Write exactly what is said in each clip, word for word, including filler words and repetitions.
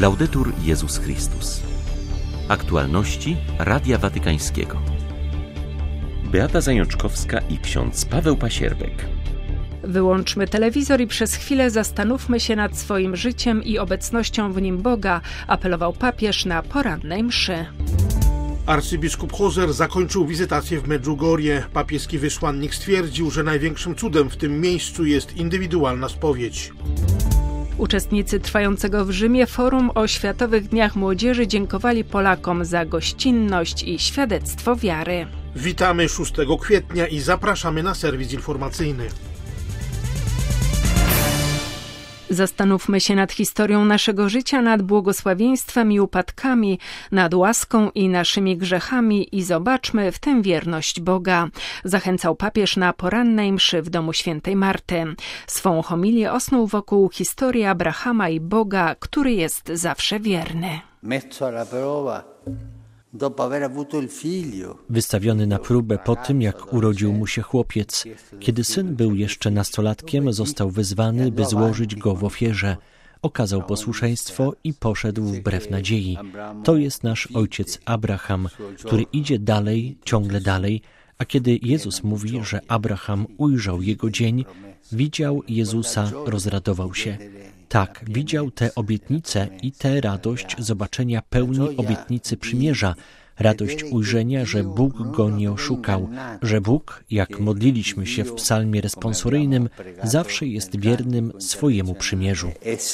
Laudetur Jezus Chrystus. Aktualności Radia Watykańskiego. Beata Zajączkowska i ksiądz Paweł Pasierbek. Wyłączmy telewizor i przez chwilę zastanówmy się nad swoim życiem i obecnością w nim Boga, apelował papież na porannej mszy. Arcybiskup Hozer zakończył wizytację w Medjugorje. Papieski wysłannik stwierdził, że największym cudem w tym miejscu jest indywidualna spowiedź. Uczestnicy trwającego w Rzymie Forum o Światowych Dniach Młodzieży dziękowali Polakom za gościnność i świadectwo wiary. Witamy szóstego kwietnia i zapraszamy na serwis informacyjny. Zastanówmy się nad historią naszego życia, nad błogosławieństwem i upadkami, nad łaską i naszymi grzechami i zobaczmy w tym wierność Boga. Zachęcał papież na porannej mszy w domu świętej Marty. Swą homilię osnuł wokół historii Abrahama i Boga, który jest zawsze wierny. Wystawiony na próbę po tym, jak urodził mu się chłopiec. Kiedy syn był jeszcze nastolatkiem, został wezwany, by złożyć go w ofierze. Okazał posłuszeństwo i poszedł wbrew nadziei. To jest nasz ojciec Abraham, który idzie dalej, ciągle dalej, a kiedy Jezus mówi, że Abraham ujrzał jego dzień, widział Jezusa, rozradował się. Tak, widział tę obietnicę i tę radość zobaczenia pełni obietnicy przymierza, radość ujrzenia, że Bóg go nie oszukał, że Bóg, jak modliliśmy się w psalmie responsoryjnym, zawsze jest wiernym swojemu przymierzu.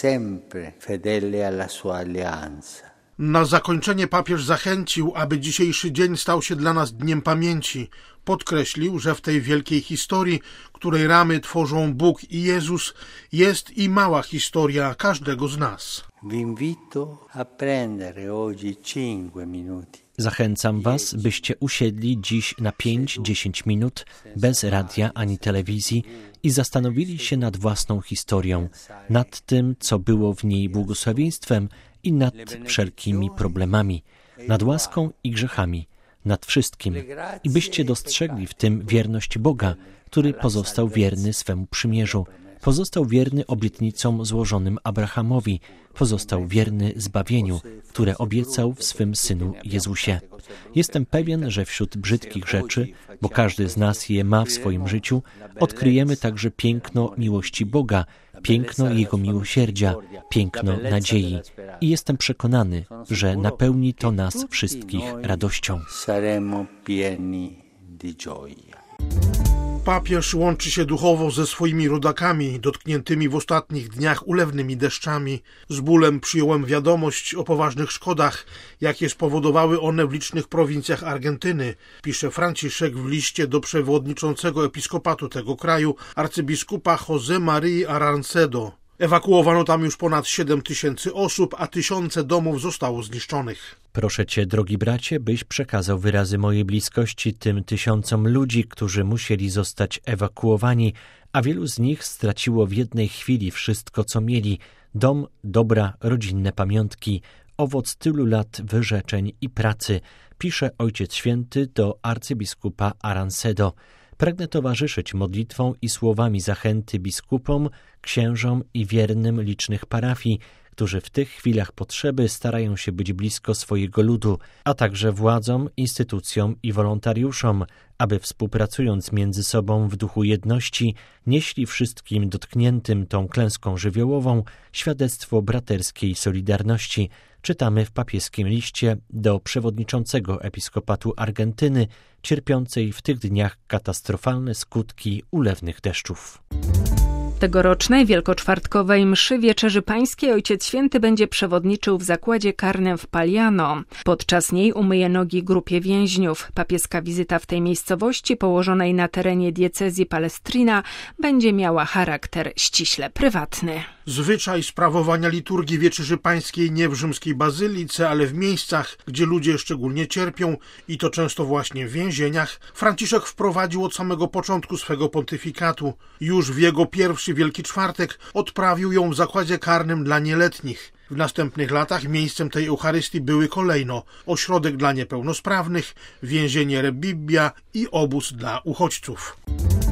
Na zakończenie papież zachęcił, aby dzisiejszy dzień stał się dla nas dniem pamięci. Podkreślił, że w tej wielkiej historii, której ramy tworzą Bóg i Jezus, jest i mała historia każdego z nas. Zachęcam Was, byście usiedli dziś na pięć dziesięć minut bez radia ani telewizji i zastanowili się nad własną historią, nad tym, co było w niej błogosławieństwem i nad wszelkimi problemami, nad łaską i grzechami, nad wszystkim, i byście dostrzegli w tym wierność Boga, który pozostał wierny swemu przymierzu, pozostał wierny obietnicom złożonym Abrahamowi, pozostał wierny zbawieniu, które obiecał w swym Synu Jezusie. Jestem pewien, że wśród brzydkich rzeczy, bo każdy z nas je ma w swoim życiu, odkryjemy także piękno miłości Boga, piękno Jego miłosierdzia, piękno nadziei. I jestem przekonany, że napełni to nas wszystkich radością. Papież łączy się duchowo ze swoimi rodakami, dotkniętymi w ostatnich dniach ulewnymi deszczami. Z bólem przyjąłem wiadomość o poważnych szkodach, jakie spowodowały one w licznych prowincjach Argentyny, pisze Franciszek w liście do przewodniczącego episkopatu tego kraju, arcybiskupa José María Arancedo. Ewakuowano tam już ponad siedem tysięcy osób, a tysiące domów zostało zniszczonych. Proszę Cię, drogi bracie, byś przekazał wyrazy mojej bliskości tym tysiącom ludzi, którzy musieli zostać ewakuowani, a wielu z nich straciło w jednej chwili wszystko, co mieli: dom, dobra, rodzinne pamiątki, owoc tylu lat wyrzeczeń i pracy, pisze Ojciec Święty do arcybiskupa Arancedo. Pragnę towarzyszyć modlitwą i słowami zachęty biskupom, księżom i wiernym licznych parafii, którzy w tych chwilach potrzeby starają się być blisko swojego ludu, a także władzom, instytucjom i wolontariuszom, aby współpracując między sobą w duchu jedności, nieśli wszystkim dotkniętym tą klęską żywiołową świadectwo braterskiej solidarności, czytamy w papieskim liście do przewodniczącego episkopatu Argentyny, cierpiącej w tych dniach katastrofalne skutki ulewnych deszczów. Tegorocznej wielkoczwartkowej mszy Wieczerzy Pańskiej Ojciec Święty będzie przewodniczył w zakładzie karnym w Paliano. Podczas niej umyje nogi grupie więźniów. Papieska wizyta w tej miejscowości, położonej na terenie diecezji Palestrina, będzie miała charakter ściśle prywatny. Zwyczaj sprawowania liturgii Wieczerzy Pańskiej nie w rzymskiej bazylice, ale w miejscach, gdzie ludzie szczególnie cierpią, i to często właśnie w więzieniach, Franciszek wprowadził od samego początku swego pontyfikatu. Już w jego pierwszy Wielki Czwartek odprawił ją w zakładzie karnym dla nieletnich. W następnych latach miejscem tej Eucharystii były kolejno ośrodek dla niepełnosprawnych, więzienie Rebibbia i obóz dla uchodźców.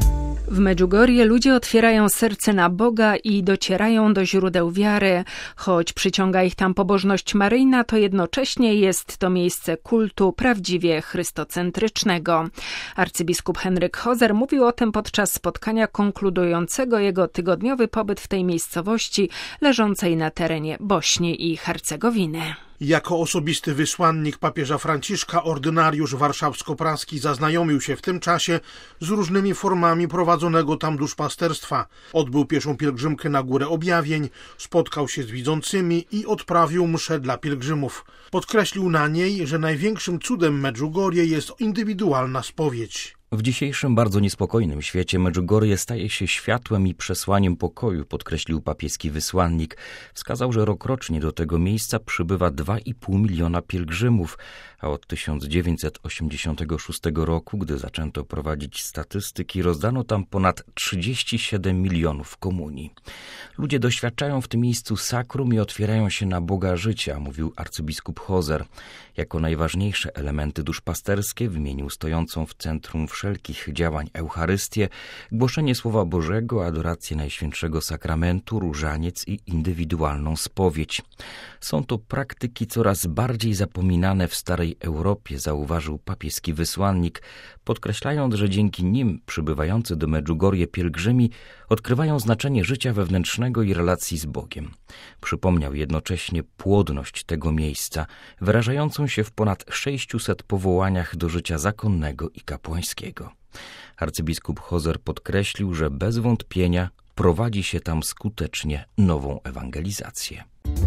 W Medjugorje ludzie otwierają serce na Boga i docierają do źródeł wiary. Choć przyciąga ich tam pobożność maryjna, to jednocześnie jest to miejsce kultu prawdziwie chrystocentrycznego. Arcybiskup Henryk Hoser mówił o tym podczas spotkania konkludującego jego tygodniowy pobyt w tej miejscowości leżącej na terenie Bośni i Hercegowiny. Jako osobisty wysłannik papieża Franciszka ordynariusz warszawsko-praski zaznajomił się w tym czasie z różnymi formami prowadzonego tam duszpasterstwa. Odbył pieszą pielgrzymkę na Górę Objawień, spotkał się z widzącymi i odprawił mszę dla pielgrzymów. Podkreślił na niej, że największym cudem Medjugorje jest indywidualna spowiedź. W dzisiejszym bardzo niespokojnym świecie Medjugorje staje się światłem i przesłaniem pokoju, podkreślił papieski wysłannik. Wskazał, że rokrocznie do tego miejsca przybywa dwa i pół miliona pielgrzymów, a od tysiąc dziewięćset osiemdziesiątego szóstego roku, gdy zaczęto prowadzić statystyki, rozdano tam ponad trzydzieści siedem milionów komunii. Ludzie doświadczają w tym miejscu sakrum i otwierają się na Boga życia, mówił arcybiskup Hoser. Jako najważniejsze elementy duszpasterskie wymienił stojącą w centrum wszelkich działań Eucharystię, głoszenie Słowa Bożego, adorację Najświętszego Sakramentu, różaniec i indywidualną spowiedź. Są to praktyki coraz bardziej zapominane w starej Europie, zauważył papieski wysłannik, podkreślając, że dzięki nim przybywający do Medjugorje pielgrzymi odkrywają znaczenie życia wewnętrznego i relacji z Bogiem. Przypomniał jednocześnie płodność tego miejsca, wyrażającą się w ponad sześciuset powołaniach do życia zakonnego i kapłańskiego. Arcybiskup Hoser podkreślił, że bez wątpienia prowadzi się tam skutecznie nową ewangelizację.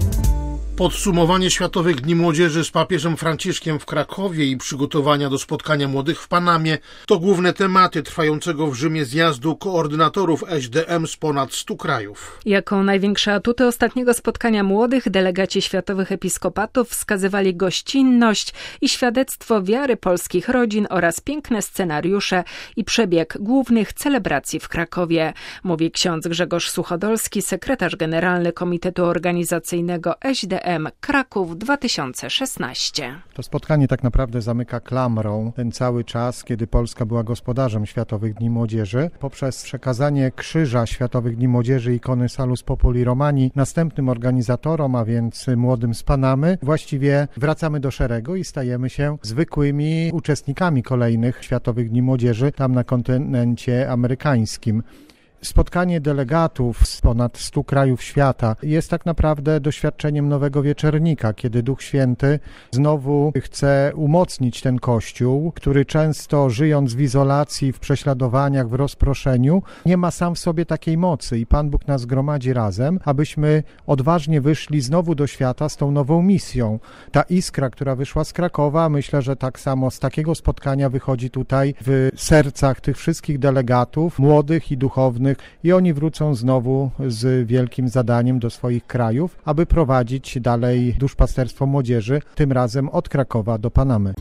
Podsumowanie Światowych Dni Młodzieży z papieżem Franciszkiem w Krakowie i przygotowania do spotkania młodych w Panamie to główne tematy trwającego w Rzymie zjazdu koordynatorów S D M z ponad stu krajów. Jako największe atuty ostatniego spotkania młodych delegaci światowych episkopatów wskazywali gościnność i świadectwo wiary polskich rodzin oraz piękne scenariusze i przebieg głównych celebracji w Krakowie, mówi ksiądz Grzegorz Suchodolski, sekretarz generalny Komitetu Organizacyjnego S D M Kraków dwa tysiące szesnaście. To spotkanie tak naprawdę zamyka klamrą ten cały czas, kiedy Polska była gospodarzem Światowych Dni Młodzieży. Poprzez przekazanie krzyża Światowych Dni Młodzieży ikony Salus Populi Romani następnym organizatorom, a więc młodym z Panamy, właściwie wracamy do szeregu i stajemy się zwykłymi uczestnikami kolejnych Światowych Dni Młodzieży tam na kontynencie amerykańskim. Spotkanie delegatów z ponad stu krajów świata jest tak naprawdę doświadczeniem nowego wieczernika, kiedy Duch Święty znowu chce umocnić ten Kościół, który często żyjąc w izolacji, w prześladowaniach, w rozproszeniu, nie ma sam w sobie takiej mocy i Pan Bóg nas zgromadzi razem, abyśmy odważnie wyszli znowu do świata z tą nową misją. Ta iskra, która wyszła z Krakowa, myślę, że tak samo z takiego spotkania wychodzi tutaj w sercach tych wszystkich delegatów, młodych i duchownych, i oni wrócą znowu z wielkim zadaniem do swoich krajów, aby prowadzić dalej duszpasterstwo młodzieży, tym razem od Krakowa do Panamy.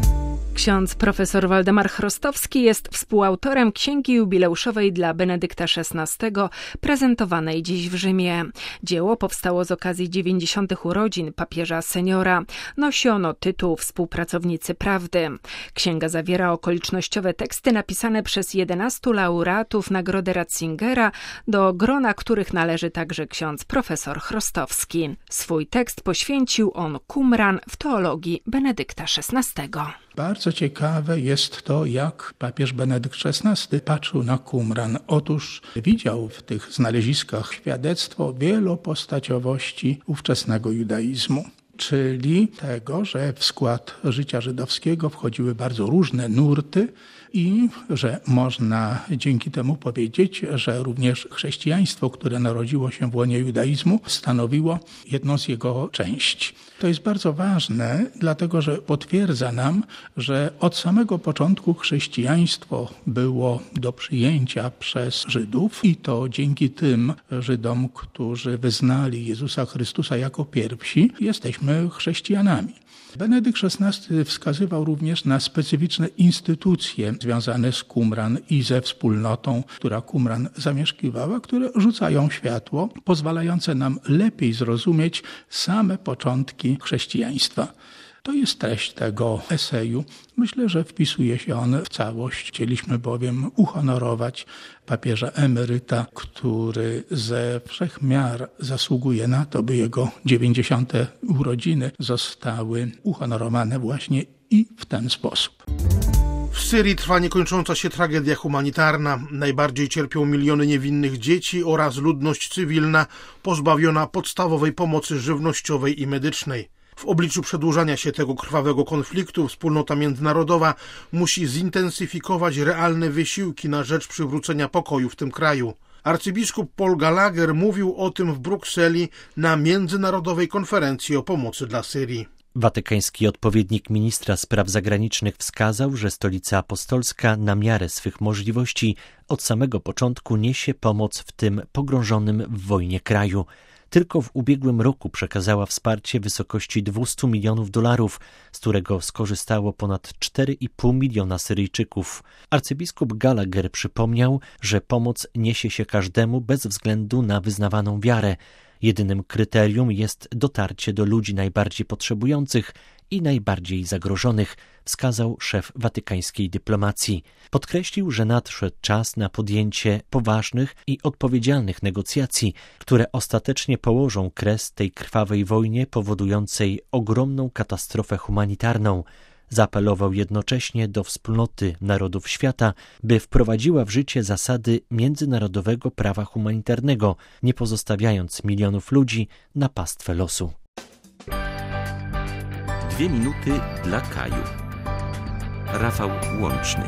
Ksiądz profesor Waldemar Chrostowski jest współautorem księgi jubileuszowej dla Benedykta szesnastego, prezentowanej dziś w Rzymie. Dzieło powstało z okazji dziewięćdziesiątych urodzin papieża seniora. Nosi ono tytuł Współpracownicy Prawdy. Księga zawiera okolicznościowe teksty napisane przez jedenastu laureatów Nagrody Ratzingera, do grona których należy także ksiądz profesor Chrostowski. Swój tekst poświęcił on Qumran w teologii Benedykta szesnastego. Bardzo ciekawe jest to, jak papież Benedykt szesnasty patrzył na Qumran. Otóż widział w tych znaleziskach świadectwo wielopostaciowości ówczesnego judaizmu, czyli tego, że w skład życia żydowskiego wchodziły bardzo różne nurty i że można dzięki temu powiedzieć, że również chrześcijaństwo, które narodziło się w łonie judaizmu, stanowiło jedną z jego części. To jest bardzo ważne, dlatego że potwierdza nam, że od samego początku chrześcijaństwo było do przyjęcia przez Żydów i to dzięki tym Żydom, którzy wyznali Jezusa Chrystusa jako pierwsi, jesteśmy chrześcijanami. Benedykt szesnasty wskazywał również na specyficzne instytucje związane z Qumran i ze wspólnotą, która Qumran zamieszkiwała, które rzucają światło, pozwalające nam lepiej zrozumieć same początki chrześcijaństwa. To jest treść tego eseju. Myślę, że wpisuje się on w całość. Chcieliśmy bowiem uhonorować papieża emeryta, który ze wszech miar zasługuje na to, by jego dziewięćdziesiąte urodziny zostały uhonorowane właśnie i w ten sposób. W Syrii trwa niekończąca się tragedia humanitarna. Najbardziej cierpią miliony niewinnych dzieci oraz ludność cywilna pozbawiona podstawowej pomocy żywnościowej i medycznej. W obliczu przedłużania się tego krwawego konfliktu wspólnota międzynarodowa musi zintensyfikować realne wysiłki na rzecz przywrócenia pokoju w tym kraju. Arcybiskup Paul Gallagher mówił o tym w Brukseli na Międzynarodowej Konferencji o Pomocy dla Syrii. Watykański odpowiednik ministra spraw zagranicznych wskazał, że Stolica Apostolska na miarę swych możliwości od samego początku niesie pomoc w tym pogrążonym w wojnie kraju. Tylko w ubiegłym roku przekazała wsparcie w wysokości dwieście milionów dolarów, z którego skorzystało ponad cztery i pół miliona Syryjczyków. Arcybiskup Gallagher przypomniał, że pomoc niesie się każdemu bez względu na wyznawaną wiarę. Jedynym kryterium jest dotarcie do ludzi najbardziej potrzebujących i najbardziej zagrożonych, wskazał szef watykańskiej dyplomacji. Podkreślił, że nadszedł czas na podjęcie poważnych i odpowiedzialnych negocjacji, które ostatecznie położą kres tej krwawej wojnie powodującej ogromną katastrofę humanitarną. Zaapelował jednocześnie do wspólnoty narodów świata, by wprowadziła w życie zasady międzynarodowego prawa humanitarnego, nie pozostawiając milionów ludzi na pastwę losu. Dwie minuty dla Kaju. Rafał Łączny.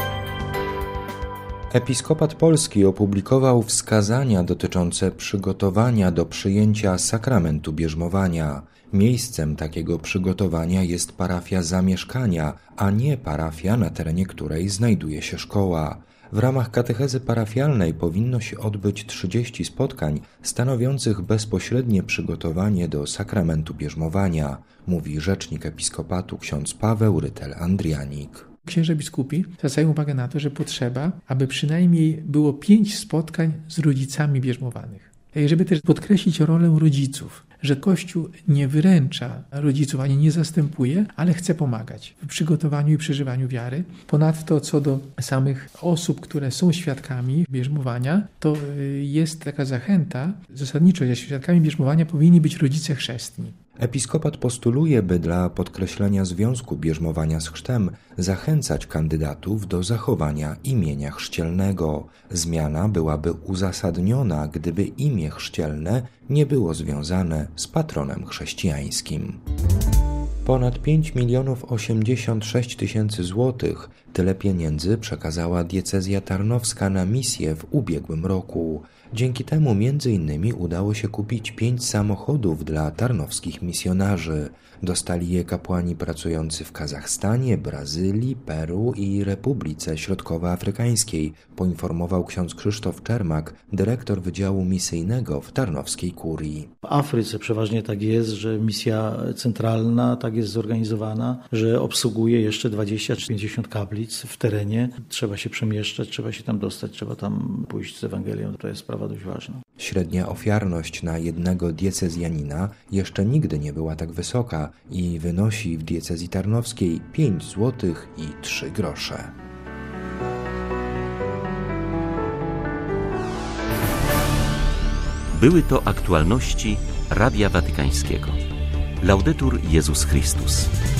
Episkopat Polski opublikował wskazania dotyczące przygotowania do przyjęcia sakramentu bierzmowania. Miejscem takiego przygotowania jest parafia zamieszkania, a nie parafia, na terenie której znajduje się szkoła. W ramach katechezy parafialnej powinno się odbyć trzydzieści spotkań stanowiących bezpośrednie przygotowanie do sakramentu bierzmowania, mówi rzecznik episkopatu ksiądz Paweł Rytel-Andrianik. Księża biskupi zwracają uwagę na to, że potrzeba, aby przynajmniej było pięć spotkań z rodzicami bierzmowanych. Żeby też podkreślić rolę rodziców, że Kościół nie wyręcza rodziców, ani nie zastępuje, ale chce pomagać w przygotowaniu i przeżywaniu wiary. Ponadto co do samych osób, które są świadkami bierzmowania, to jest taka zachęta, zasadniczo, że świadkami bierzmowania powinni być rodzice chrzestni. Episkopat postuluje, by dla podkreślenia związku bierzmowania z chrztem zachęcać kandydatów do zachowania imienia chrzcielnego. Zmiana byłaby uzasadniona, gdyby imię chrzcielne nie było związane z patronem chrześcijańskim. Ponad pięć milionów osiemdziesiąt sześć tysięcy złotych. Tyle pieniędzy przekazała diecezja tarnowska na misję w ubiegłym roku. Dzięki temu między innymi udało się kupić pięć samochodów dla tarnowskich misjonarzy. Dostali je kapłani pracujący w Kazachstanie, Brazylii, Peru i Republice Środkowoafrykańskiej, poinformował ksiądz Krzysztof Czermak, dyrektor Wydziału Misyjnego w tarnowskiej kurii. W Afryce przeważnie tak jest, że misja centralna tak jest zorganizowana, że obsługuje jeszcze dwadzieścia czy pięćdziesiąt kaplic w terenie. Trzeba się przemieszczać, trzeba się tam dostać, trzeba tam pójść z Ewangelią. To jest sprawa dość ważna. Średnia ofiarność na jednego diecezjanina jeszcze nigdy nie była tak wysoka i wynosi w diecezji tarnowskiej pięć złotych i trzy grosze. Były to aktualności Radia Watykańskiego. Laudetur Jezus Chrystus.